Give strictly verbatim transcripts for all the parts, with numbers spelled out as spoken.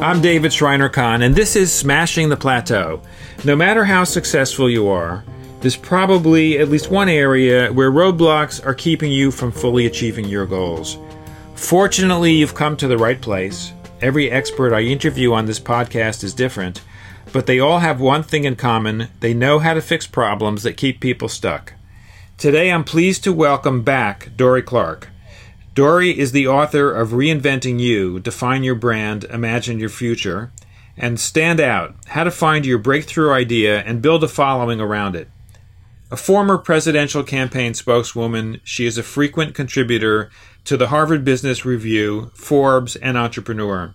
I'm David Shriner-Cahn, and this is Smashing the Plateau. No matter how successful you are, there's probably at least one area where roadblocks are keeping you from fully achieving your goals. Fortunately, you've come to the right place. Every expert I interview on this podcast is different, but they all have one thing in common: they know how to fix problems that keep people stuck. Today, I'm pleased to welcome back Dorie Clark. Dorie is the author of Reinventing You, Define Your Brand, Imagine Your Future, and Stand Out, How to Find Your Breakthrough Idea and Build a Following Around It. A former presidential campaign spokeswoman, she is a frequent contributor to the Harvard Business Review, Forbes, and Entrepreneur.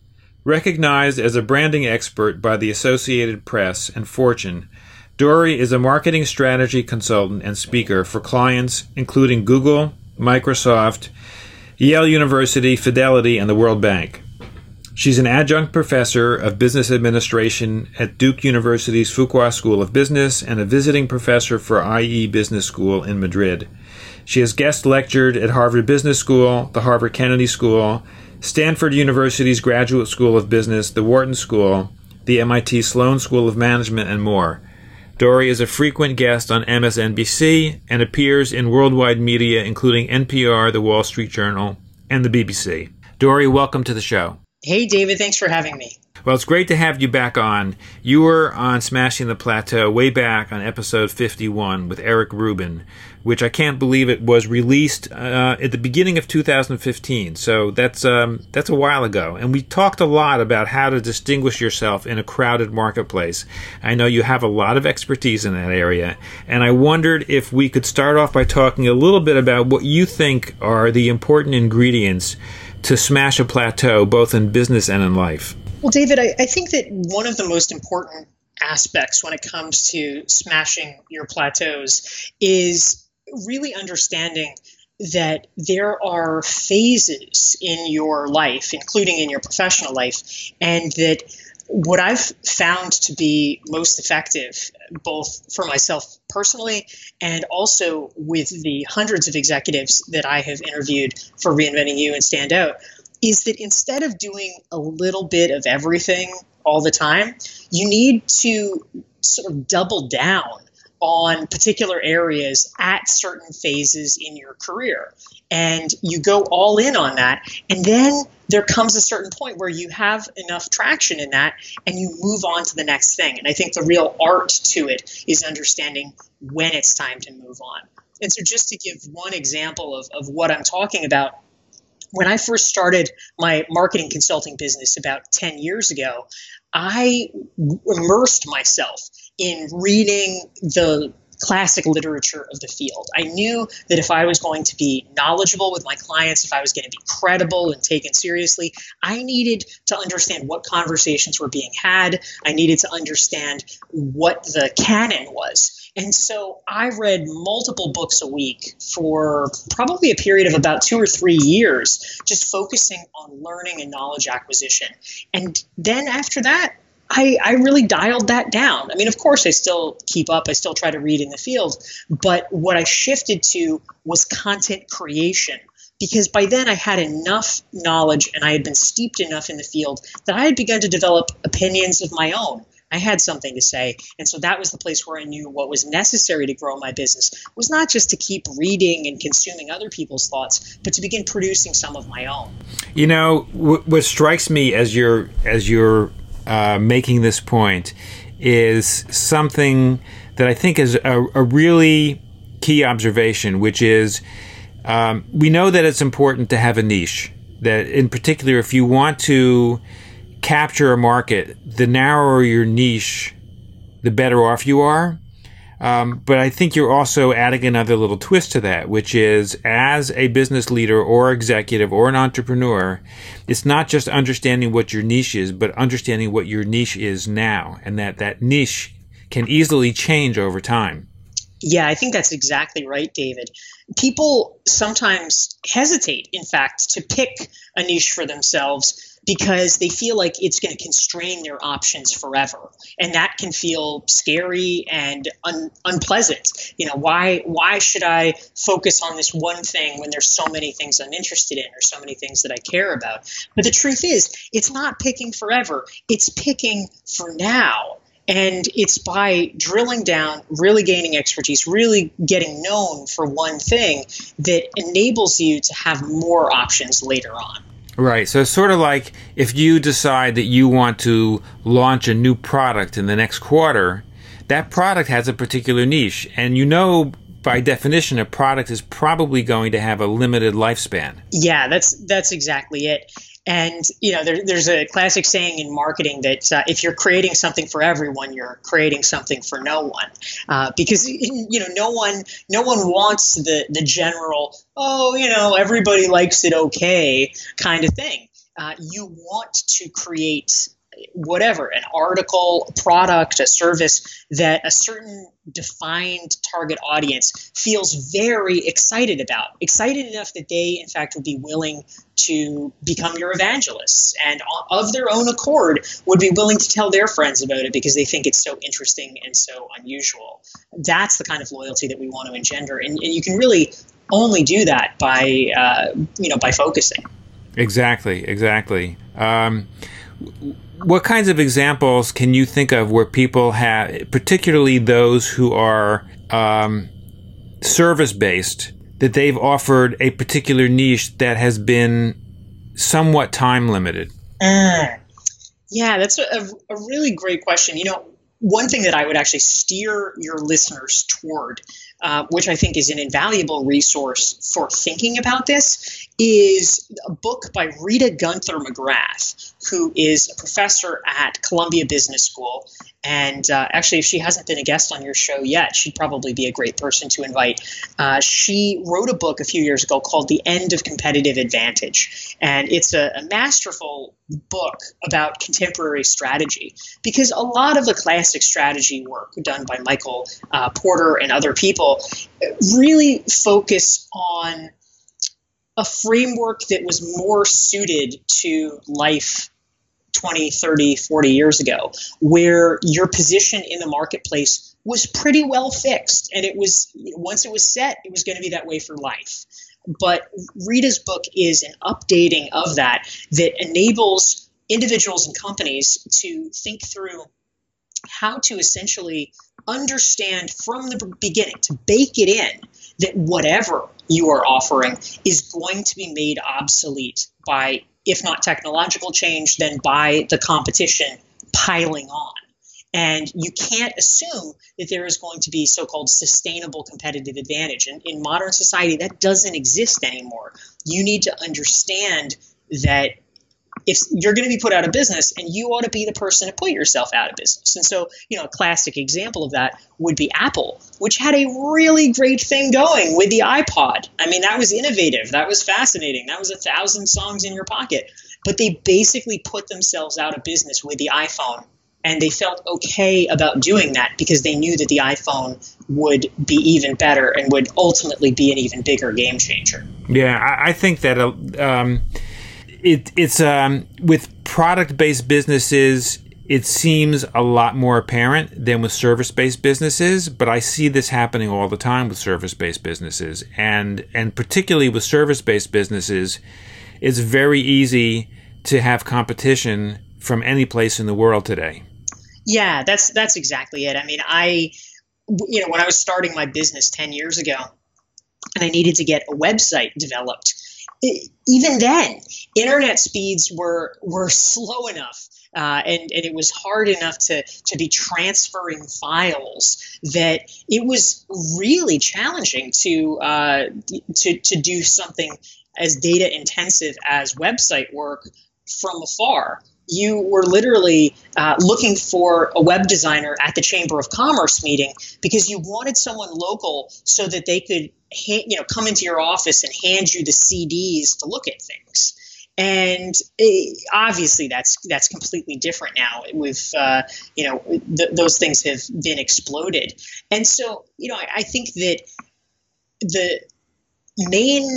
Recognized as a branding expert by the Associated Press and Fortune, Dorie is a marketing strategy consultant and speaker for clients including Google, Microsoft, Yale University, Fidelity, and the World Bank. She's an adjunct professor of business administration at Duke University's Fuqua School of Business and a visiting professor for I E Business School in Madrid. She has guest lectured at Harvard Business School, the Harvard Kennedy School, Stanford University's Graduate School of Business, the Wharton School, the M I T Sloan School of Management, and more. Dorie is a frequent guest on M S N B C and appears in worldwide media, including N P R, The Wall Street Journal, and the B B C. Dorie, welcome to the show. Hey, David. Thanks for having me. Well, it's great to have you back on. You were on Smashing the Plateau way back on episode fifty-one with Eric Rubin, which I can't believe it was released uh, at the beginning of two thousand fifteen. So that's um, that's a while ago. And we talked a lot about how to distinguish yourself in a crowded marketplace. I know you have a lot of expertise in that area. And I wondered if we could start off by talking a little bit about what you think are the important ingredients to smash a plateau, both in business and in life. Well, David, I, I think that one of the most important aspects when it comes to smashing your plateaus is really understanding that there are phases in your life, including in your professional life, and that what I've found to be most effective, both for myself personally and also with the hundreds of executives that I have interviewed for Reinventing You and Stand Out, is that instead of doing a little bit of everything all the time, you need to sort of double down on particular areas at certain phases in your career. And you go all in on that. And then there comes a certain point where you have enough traction in that and you move on to the next thing. And I think the real art to it is understanding when it's time to move on. And so just to give one example of, of what I'm talking about, when I first started my marketing consulting business about ten years ago, I immersed myself in reading the classic literature of the field. I knew that if I was going to be knowledgeable with my clients, if I was going to be credible and taken seriously, I needed to understand what conversations were being had. I needed to understand what the canon was. And so I read multiple books a week for probably a period of about two or three years, just focusing on learning and knowledge acquisition. And then after that, I, I really dialed that down. I mean, of course, I still keep up. I still try to read in the field. But what I shifted to was content creation, because by then I had enough knowledge and I had been steeped enough in the field that I had begun to develop opinions of my own. I had something to say. And so that was the place where I knew what was necessary to grow my business was not just to keep reading and consuming other people's thoughts, but to begin producing some of my own. You know, w- what strikes me as you're, as you're uh, making this point is something that I think is a, a really key observation, which is um, we know that it's important to have a niche, that in particular, if you want to capture a market, the narrower your niche, the better off you are. Um, but I think you're also adding another little twist to that, which is as a business leader or executive or an entrepreneur, it's not just understanding what your niche is, but understanding what your niche is now, and that that niche can easily change over time. Yeah, I think that's exactly right, David. People sometimes hesitate, in fact, to pick a niche for themselves because they feel like it's going to constrain their options forever. And that can feel scary and un- unpleasant. You know, why why should I focus on this one thing when there's so many things I'm interested in or so many things that I care about? But the truth is, it's not picking forever. It's picking for now. And it's by drilling down, really gaining expertise, really getting known for one thing that enables you to have more options later on. Right. So it's sort of like if you decide that you want to launch a new product in the next quarter, that product has a particular niche. And you know, by definition, a product is probably going to have a limited lifespan. Yeah, that's that's exactly it. And, you know, there, there's a classic saying in marketing that uh, if you're creating something for everyone, you're creating something for no one. Uh, because, you know, no one no one wants the, the general, oh, you know, everybody likes it okay kind of thing. Uh, you want to create whatever, an article, a product, a service that a certain defined target audience feels very excited about, excited enough that they, in fact, would be willing to become your evangelists and of their own accord would be willing to tell their friends about it because they think it's so interesting and so unusual. That's the kind of loyalty that we want to engender. And, and you can really only do that by, uh, you know, by focusing. Exactly, exactly. Um, What kinds of examples can you think of where people have, particularly those who are um, service-based, that they've offered a particular niche that has been somewhat time-limited? Uh, yeah, that's a, a really great question. You know, one thing that I would actually steer your listeners toward, uh, which I think is an invaluable resource for thinking about this, is a book by Rita Gunther McGrath, who is a professor at Columbia Business School. And uh, actually, if she hasn't been a guest on your show yet, she'd probably be a great person to invite. Uh, she wrote a book a few years ago called The End of Competitive Advantage. And it's a, a masterful book about contemporary strategy, because a lot of the classic strategy work done by Michael uh, Porter and other people really focus on a framework that was more suited to life twenty, thirty, forty years ago, where your position in the marketplace was pretty well fixed. And it was, once it was set, it was going to be that way for life. But Rita's book is an updating of that that enables individuals and companies to think through how to essentially understand from the beginning, to bake it in, that whatever you are offering is going to be made obsolete by, if not technological change, then by the competition piling on. And you can't assume that there is going to be so-called sustainable competitive advantage. And in modern society, that doesn't exist anymore. You need to understand that if you're going to be put out of business, and you ought to be the person to put yourself out of business. And so, you know, a classic example of that would be Apple, which had a really great thing going with the iPod. I mean, that was innovative. That was fascinating. That was a thousand songs in your pocket. But they basically put themselves out of business with the iPhone. And they felt okay about doing that because they knew that the iPhone would be even better and would ultimately be an even bigger game changer. Yeah, I, I think that uh, um, it, it's um, with product-based businesses, it seems a lot more apparent than with service-based businesses. But I see this happening all the time with service-based businesses, and and particularly with service-based businesses, it's very easy to have competition from any place in the world today. Yeah, that's that's exactly it. I mean, I, you know, when I was starting my business ten years ago and I needed to get a website developed, it, even then, internet speeds were were slow enough uh, and, and it was hard enough to, to be transferring files that it was really challenging to uh, to to do something as data intensive as website work from afar. You were literally uh, looking for a web designer at the Chamber of Commerce meeting because you wanted someone local so that they could, ha- you know, come into your office and hand you the C Ds to look at things. And it, obviously, that's that's completely different now. With uh, you know, th- those things have been exploded. And so, you know, I, I think that the main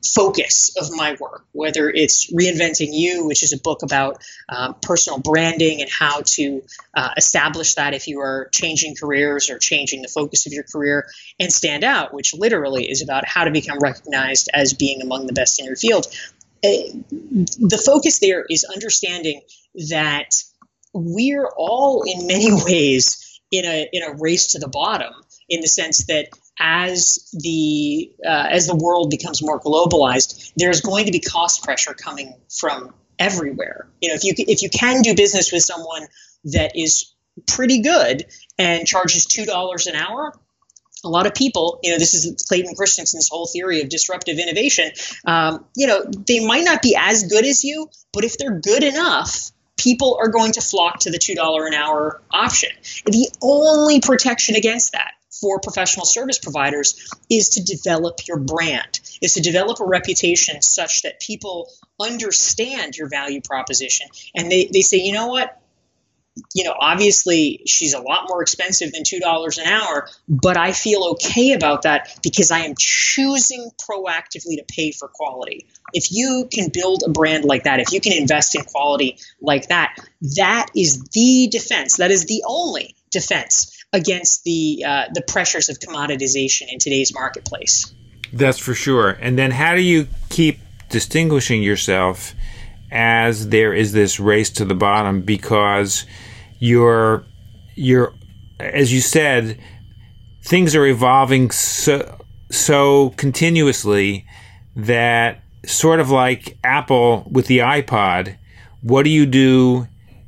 focus of my work, whether it's Reinventing You, which is a book about um, personal branding and how to uh, establish that if you are changing careers or changing the focus of your career, and Stand Out, which literally is about how to become recognized as being among the best in your field. Uh, the focus there is understanding that we're all in many ways in a in a race to the bottom, in the sense that as the uh, as the world becomes more globalized, there's going to be cost pressure coming from everywhere. You know, if you if you can do business with someone that is pretty good and charges two dollars an hour, a lot of people, you know, this is Clayton Christensen's whole theory of disruptive innovation. Um, you know, they might not be as good as you, but if they're good enough, people are going to flock to the two dollars an hour option. The only protection against that for professional service providers is to develop your brand, is to develop a reputation such that people understand your value proposition. And they, they say, you know what? You know, obviously she's a lot more expensive than two dollars an hour, but I feel okay about that because I am choosing proactively to pay for quality. If you can build a brand like that, if you can invest in quality like that, that is the defense. That is the only defense against the uh, the pressures of commoditization in today's marketplace. That's for sure. And then how do you keep distinguishing yourself as there is this race to the bottom? Because you're, you're, as you said, things are evolving so, so continuously that, sort of like Apple with the iPod, what do you do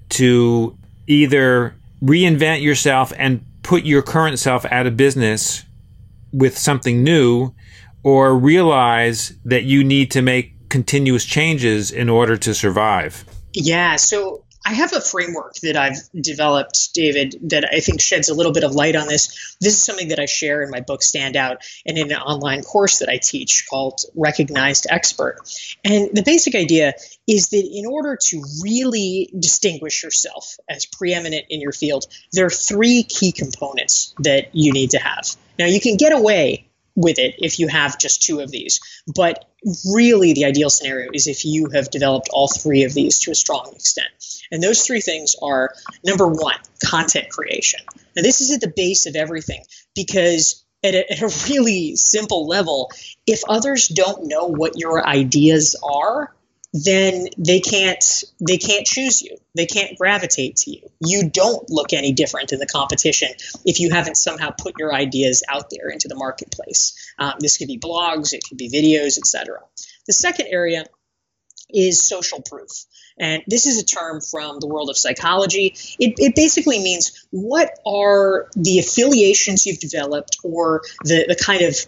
to either reinvent yourself and put your current self out of business with something new, or realize that you need to make continuous changes in order to survive? Yeah, so I have a framework that I've developed, David, that I think sheds a little bit of light on this. This is something that I share in my book, Stand Out, and in an online course that I teach called Recognized Expert. And the basic idea is that in order to really distinguish yourself as preeminent in your field, there are three key components that you need to have. Now, you can get away with it if you have just two of these, but really the ideal scenario is if you have developed all three of these to a strong extent. And those three things are, number one, content creation. Now, this is at the base of everything, because at a, at a really simple level, if others don't know what your ideas are, then they can't they can't choose you. They can't gravitate to you. You don't look any different in the competition if you haven't somehow put your ideas out there into the marketplace. Um, this could be blogs, it could be videos, et cetera. The second area is social proof. And this is a term from the world of psychology. It, it basically means, what are the affiliations you've developed, or the, the kind of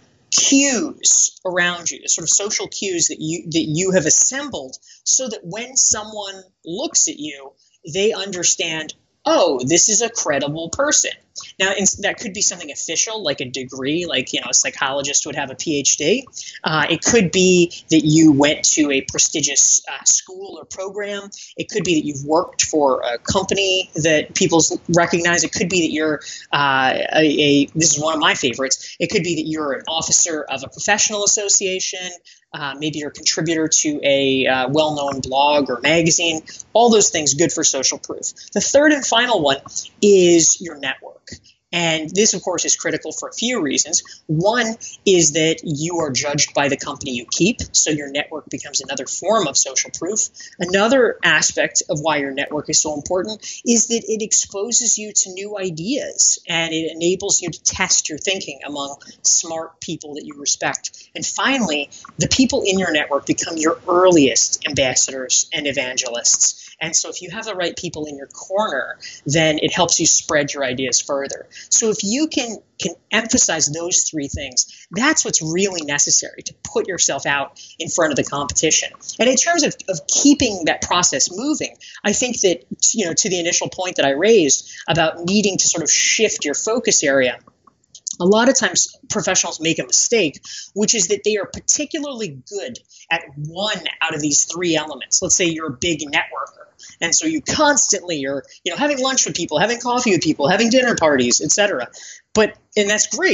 cues around you, the sort of social cues that you that you have assembled, so that when someone looks at you, they understand, oh, this is a credible person. Now, that could be something official, like a degree, like, you know, a psychologist would have a P H D. Uh, it could be that you went to a prestigious uh, school or program. It could be that you've worked for a company that people recognize. It could be that you're uh, a, a, this is one of my favorites. It could be that you're an officer of a professional association. Uh, maybe you're a contributor to a uh, well-known blog or magazine. All those things good for social proof. The third and final one is your network. And this, of course, is critical for a few reasons. One is that you are judged by the company you keep, so your network becomes another form of social proof. Another aspect of why your network is so important is that it exposes you to new ideas, and it enables you to test your thinking among smart people that you respect. And finally, the people in your network become your earliest ambassadors and evangelists. And so if you have the right people in your corner, then it helps you spread your ideas further. So if you can can emphasize those three things, that's what's really necessary to put yourself out in front of the competition. And in terms of, of keeping that process moving, I think that, you know, to the initial point that I raised about needing to sort of shift your focus area, a lot of times professionals make a mistake, which is that they are particularly good at one out of these three elements. Let's say you're a big networker, and so you constantly are, you know, having lunch with people, having coffee with people, having dinner parties, et cetera. But, and that's great.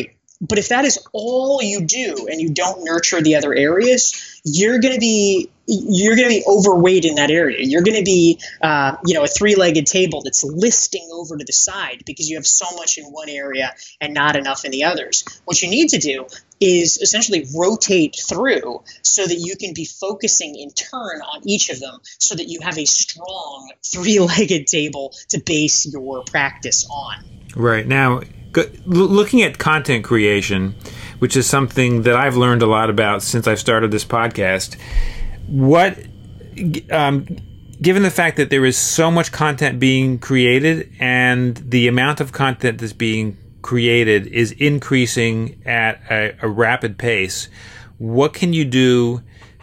But if that is all you do and you don't nurture the other areas, you're going to be you're going to be overweight in that area. You're going to be, uh, you know, a three-legged table that's listing over to the side because you have so much in one area and not enough in the others. What you need to do is essentially rotate through so that you can be focusing in turn on each of them so that you have a strong three-legged table to base your practice on. Right. Now, go, looking at content creation, which is something that I've learned a lot about since I've started this podcast, what, um, given the fact that there is so much content being created and the amount of content that's being created is increasing at a, a rapid pace, what can you do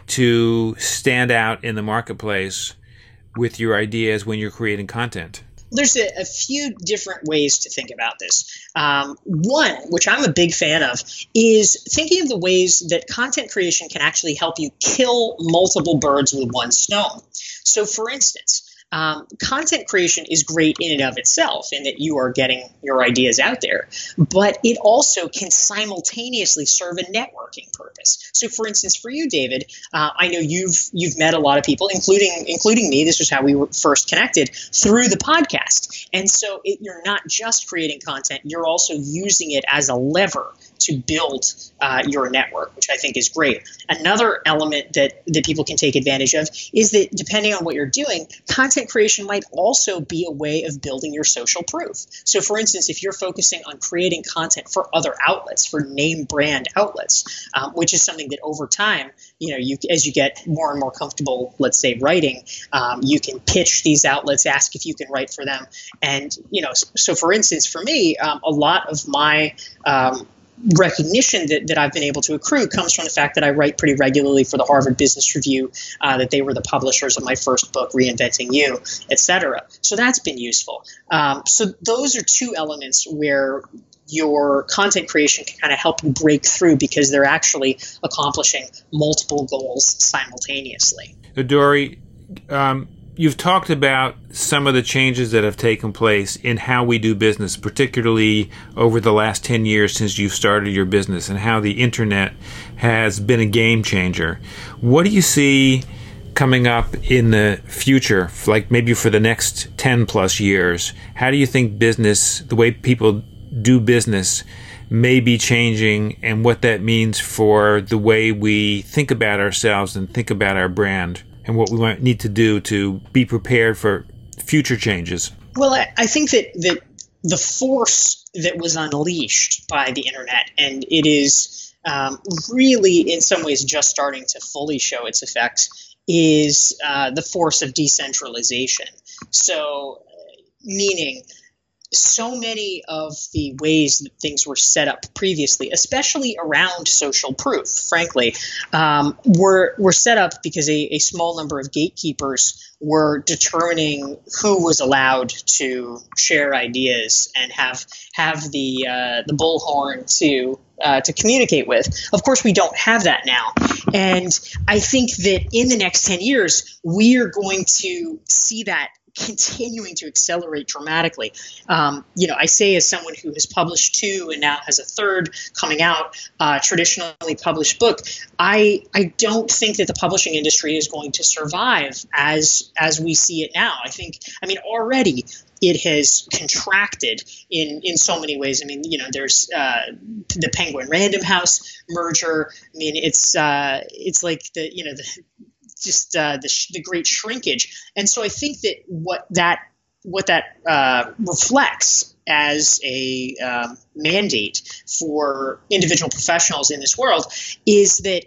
to stand out in the marketplace with your ideas when you're creating content? There's a, a few different ways to think about this. Um, one, which I'm a big fan of, is thinking of the ways that content creation can actually help you kill multiple birds with one stone. So, for instance, Um, content creation is great in and of itself in that you are getting your ideas out there, but it also can simultaneously serve a networking purpose. So, for instance, for you, David, uh, I know you've you've met a lot of people, including including me. This was how we were first connected through the podcast, and so it, you're not just creating content; you're also using it as a lever to build uh, your network, which I think is great. Another element that, that people can take advantage of is that depending on what you're doing, content creation might also be a way of building your social proof. So for instance, if you're focusing on creating content for other outlets, for name brand outlets, um, which is something that over time, you know, you as you get more and more comfortable, let's say writing, um, you can pitch these outlets, ask if you can write for them. And, you know, so, so for instance, for me, um, a lot of my um, recognition that, that I've been able to accrue comes from the fact that I write pretty regularly for the Harvard Business Review, uh, that they were the publishers of my first book, Reinventing You, et cetera. So that's been useful. Um, so those are two elements where your content creation can kind of help you break through because they're actually accomplishing multiple goals simultaneously. Dory, um, you've talked about some of the changes that have taken place in how we do business, particularly over the last ten years since you've started your business, and how the internet has been a game changer. What do you see coming up in the future, like maybe for the next ten plus years? How do you think business, the way people do business, may be changing, and what that means for the way we think about ourselves and think about our brand, and what we might need to do to be prepared for future changes? Well, I, I think that, that the force that was unleashed by the internet, and it is um, really in some ways just starting to fully show its effects, is uh, the force of decentralization. So, meaning so many of the ways that things were set up previously, especially around social proof, frankly, um, were were set up because a, a small number of gatekeepers were determining who was allowed to share ideas and have have the uh, the bullhorn to uh, to communicate with. Of course, we don't have that now, and I think that in the next ten years, we are going to see that continuing to accelerate dramatically. Um, you know, I say as someone who has published two and now has a third coming out, uh, traditionally published book, I I don't think that the publishing industry is going to survive as as we see it now. I think, I mean, already it has contracted in in so many ways. I mean, you know, there's uh, the Penguin Random House merger. I mean, it's uh, it's like the you know the just uh, the, sh- the great shrinkage. And so I think that what that what that uh, reflects as a um, mandate for individual professionals in this world is that,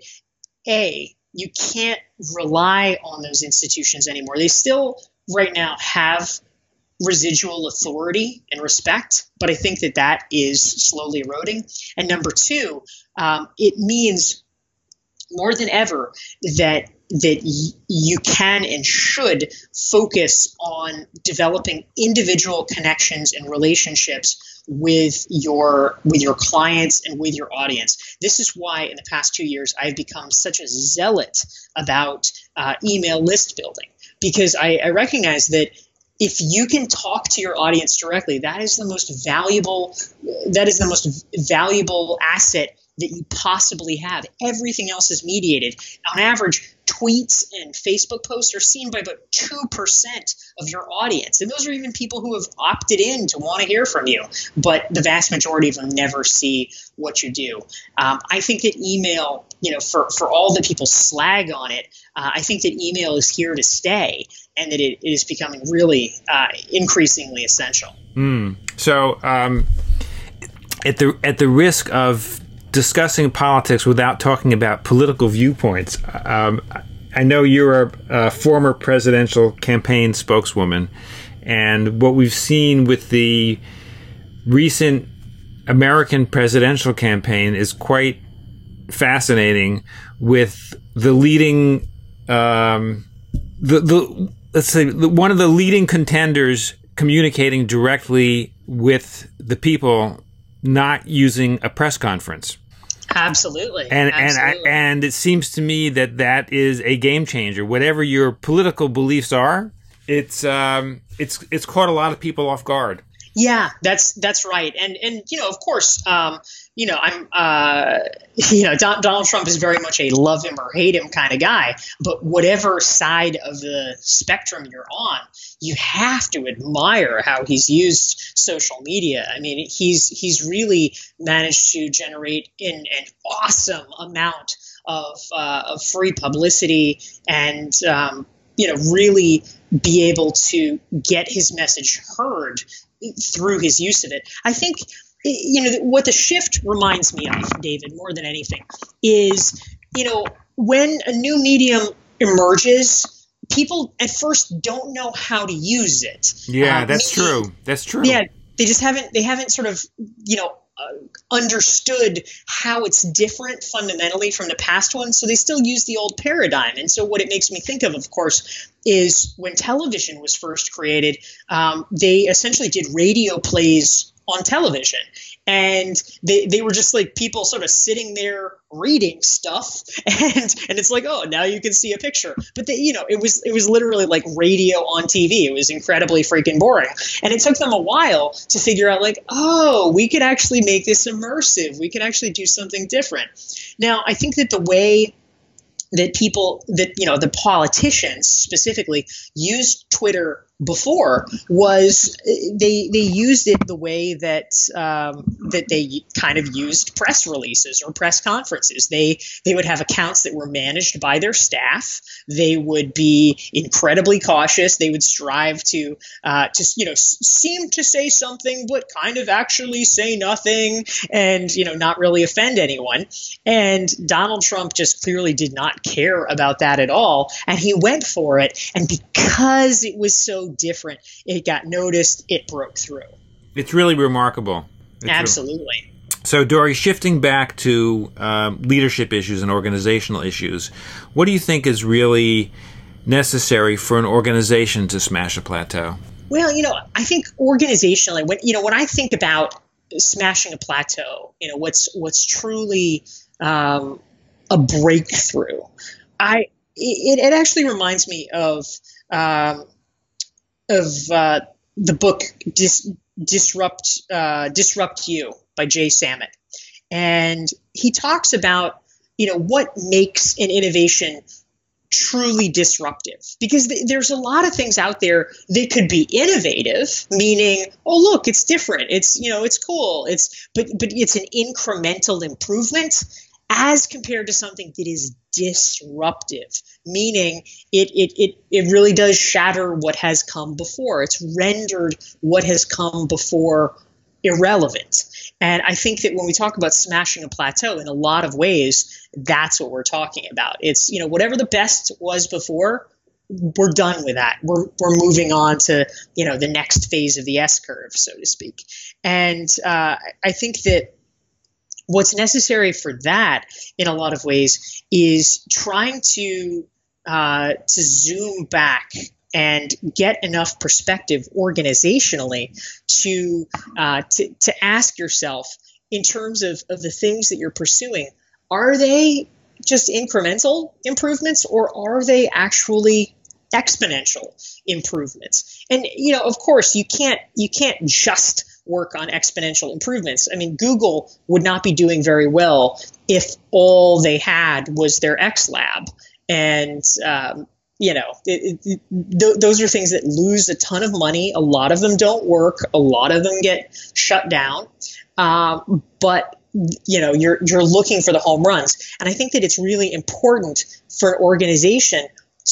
A, you can't rely on those institutions anymore. They still right now have residual authority and respect, but I think that that is slowly eroding. And number two, um, it means more than ever that that y- you can and should focus on developing individual connections and relationships with your with your clients and with your audience. This is why in the past two years I've become such a zealot about uh, email list building, because I, I recognize that if you can talk to your audience directly, that is the most valuable, that is the most valuable asset that you possibly have. Everything else is mediated. On average, tweets and Facebook posts are seen by about two percent of your audience. And those are even people who have opted in to want to hear from you. But the vast majority of them never see what you do. Um, I think that email, you know, for, for all the people slag on it, uh, I think that email is here to stay and that it, it is becoming really uh, increasingly essential. Mm. So um, at the at the risk of discussing politics without talking about political viewpoints, Um, I know you're a, a former presidential campaign spokeswoman, and what we've seen with the recent American presidential campaign is quite fascinating. With the leading, um, the the let's say the, one of the leading contenders communicating directly with the people, not using a press conference. Absolutely. And Absolutely. and I, and it seems to me that that is a game changer. Whatever your political beliefs are, it's um it's it's caught a lot of people off guard. Yeah, that's that's right. And and you know, of course, um, you know, I'm uh, you know, Don, Donald Trump is very much a love him or hate him kind of guy. But whatever side of the spectrum you're on, you have to admire how he's used social media. I mean, he's he's really managed to generate an, an awesome amount of uh, of free publicity and um, you know, really be able to get his message heard through his use of it. I think, you know, what the shift reminds me of, David, more than anything, is, you know, when a new medium emerges, people at first don't know how to use it. Yeah, uh, that's maybe, true. That's true. Yeah, they just haven't, they haven't sort of, you know, uh, understood how it's different fundamentally from the past one. So they still use the old paradigm. And so what it makes me think of, of course, is when television was first created, um, they essentially did radio plays on television. And they, they were just like people sort of sitting there reading stuff, and and it's like, oh, now you can see a picture. But they, you know, it was it was literally like radio on T V. It was incredibly freaking boring. And it took them a while to figure out, like, oh, we could actually make this immersive. We could actually do something different. Now, I think that the way that people, that, you know, the politicians specifically used Twitter before was they they used it the way that um, that they kind of used press releases or press conferences. They they would have accounts that were managed by their staff. They would be incredibly cautious. They would strive to uh, to you know s- seem to say something but kind of actually say nothing, and you know not really offend anyone. And Donald Trump just clearly did not care about that at all, and he went for it. And because it was so different, it got noticed, it broke through. It's really remarkable. It's Absolutely. Re- so, Dory, shifting back to um, leadership issues and organizational issues, what do you think is really necessary for an organization to smash a plateau? Well, you know, I think organizationally, when you know, when I think about smashing a plateau, you know, what's what's truly um, a breakthrough, I it, it actually reminds me of um, of uh, the book Dis- Disrupt uh, Disrupt You by Jay Samit, and he talks about you know what makes an innovation truly disruptive, because th- there's a lot of things out there that could be innovative, meaning, oh look, it's different, it's you know it's cool, it's but but it's an incremental improvement as compared to something that is disruptive, meaning it, it it it really does shatter what has come before. It's rendered what has come before irrelevant. And I think that when we talk about smashing a plateau, in a lot of ways, that's what we're talking about. It's, you know, whatever the best was before, we're done with that. We're we're moving on to, you know, the next phase of the S curve, so to speak. And uh, I think that what's necessary for that, in a lot of ways, is trying to uh, to zoom back and get enough perspective organizationally to uh, to, to ask yourself, in terms of, of the things that you're pursuing, are they just incremental improvements, or are they actually exponential improvements. And, you know, of course, you can't you can't just work on exponential improvements. I mean, Google would not be doing very well if all they had was their X Lab. And, um, you know, it, it, th- those are things that lose a ton of money. A lot of them don't work. A lot of them get shut down. Um, but, you know, you're you're looking for the home runs. And I think that it's really important for an organization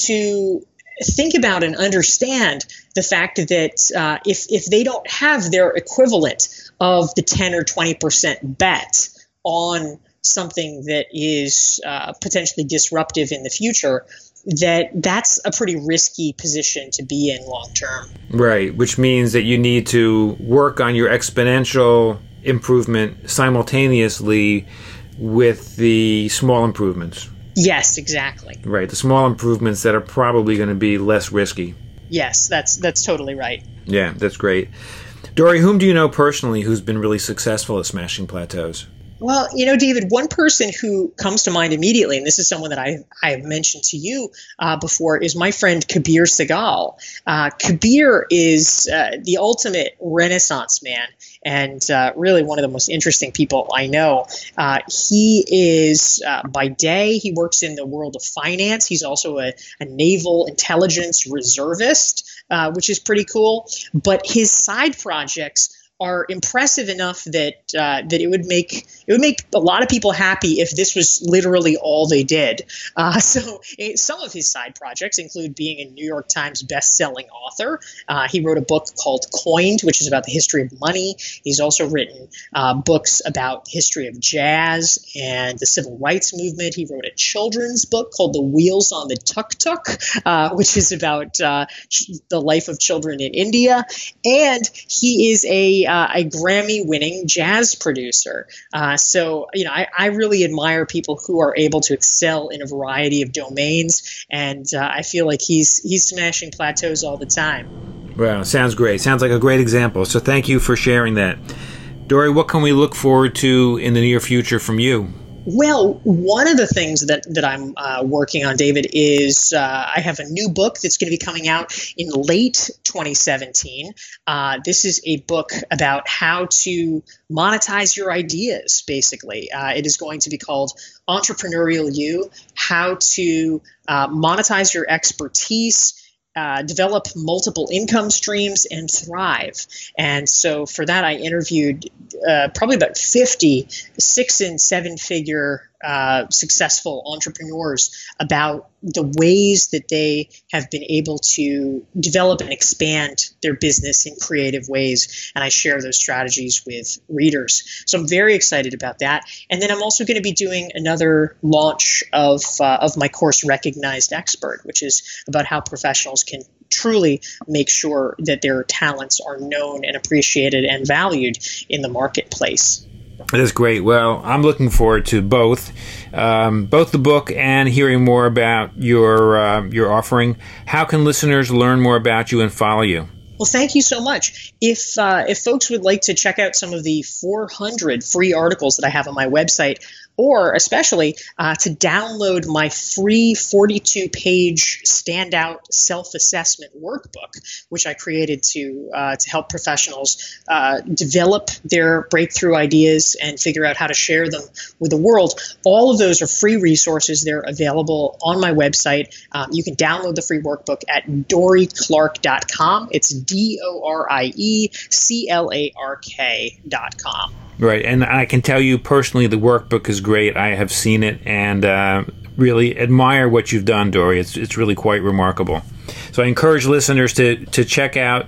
to think about and understand the fact that uh, if if they don't have their equivalent of the ten or twenty percent bet on something that is uh, potentially disruptive in the future, that that's a pretty risky position to be in long term. Right, which means that you need to work on your exponential improvement simultaneously with the small improvements. Yes, exactly. Right, the small improvements that are probably going to be less risky. Yes, that's that's totally right. Yeah, that's great. Dorie, whom do you know personally who's been really successful at smashing plateaus? Well, you know, David, one person who comes to mind immediately, and this is someone that I, I have mentioned to you uh, before, is my friend Kabir Sehgal. Uh, Kabir is uh, the ultimate Renaissance man and uh, really one of the most interesting people I know. Uh, he is, uh, by day, he works in the world of finance. He's also a, a naval intelligence reservist, uh, which is pretty cool. But his side projects are impressive enough that uh, that it would make it would make a lot of people happy if this was literally all they did. Uh, so it, some of his side projects include being a New York Times best-selling author. Uh, he wrote a book called Coined, which is about the history of money. He's also written uh, books about history of jazz and the civil rights movement. He wrote a children's book called The Wheels on the Tuk-Tuk, uh, which is about uh, the life of children in India. And he is a Uh, a Grammy-winning jazz producer. Uh, so, you know, I, I really admire people who are able to excel in a variety of domains, and uh, I feel like he's he's smashing plateaus all the time. Wow, sounds great. Sounds like a great example. So thank you for sharing that. Dorie, what can we look forward to in the near future from you? Well, one of the things that, that I'm uh, working on, David, is uh, I have a new book that's going to be coming out in late twenty seventeen. Uh, this is a book about how to monetize your ideas, basically. Uh, it is going to be called Entrepreneurial You, How to uh, Monetize Your Expertise, Uh, develop multiple income streams, and thrive. And so for that, I interviewed uh, probably about fifty six and seven figure uh, successful entrepreneurs about the ways that they have been able to develop and expand their business in creative ways. And I share those strategies with readers. So I'm very excited about that. And then I'm also going to be doing another launch of uh, of my course, Recognized Expert, which is about how professionals can truly make sure that their talents are known and appreciated and valued in the marketplace. That is great. Well, I'm looking forward to both, um, both the book and hearing more about your uh, your offering. How can listeners learn more about you and follow you? Well, thank you so much. If uh, if folks would like to check out some of the four hundred free articles that I have on my website, or especially uh, to download my free forty-two page standout self-assessment workbook, which I created to uh, to help professionals uh, develop their breakthrough ideas and figure out how to share them with the world. All of those are free resources. They're available on my website. Um, you can download the free workbook at dorie clark dot com. It's D O R I E C L A R K dot com. Right, and I can tell you personally the workbook is great. I have seen it and uh, really admire what you've done, Dorie. It's it's really quite remarkable. So I encourage listeners to, to check out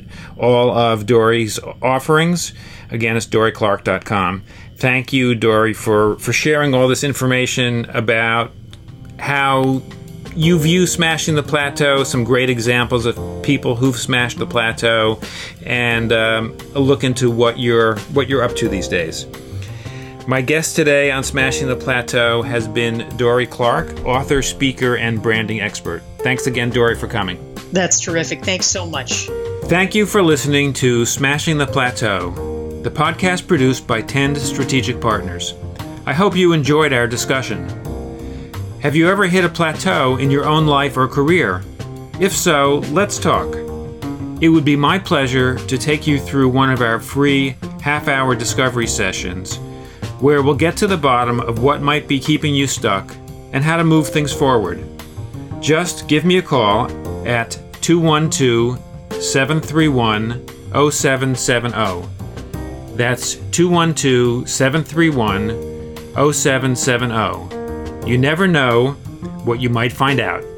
all of Dorie's offerings. Again, it's dorie clark dot com. Thank you, Dorie, for, for sharing all this information about how you view smashing the plateau, some great examples of people who've smashed the plateau, and um, a look into what you're what you're up to these days. My guest today on Smashing the Plateau has been Dorie Clark, author, speaker, and branding expert. Thanks again, Dorie, for coming. That's terrific. Thanks so much. Thank you for listening to Smashing the Plateau, the podcast produced by Tend Strategic Partners. I hope you enjoyed our discussion. Have you ever hit a plateau in your own life or career? If so, let's talk. It would be my pleasure to take you through one of our free half-hour discovery sessions where we'll get to the bottom of what might be keeping you stuck and how to move things forward. Just give me a call at two one two, seven three one, zero seven seven zero. That's two one two, seven three one, zero seven seven zero. You never know what you might find out.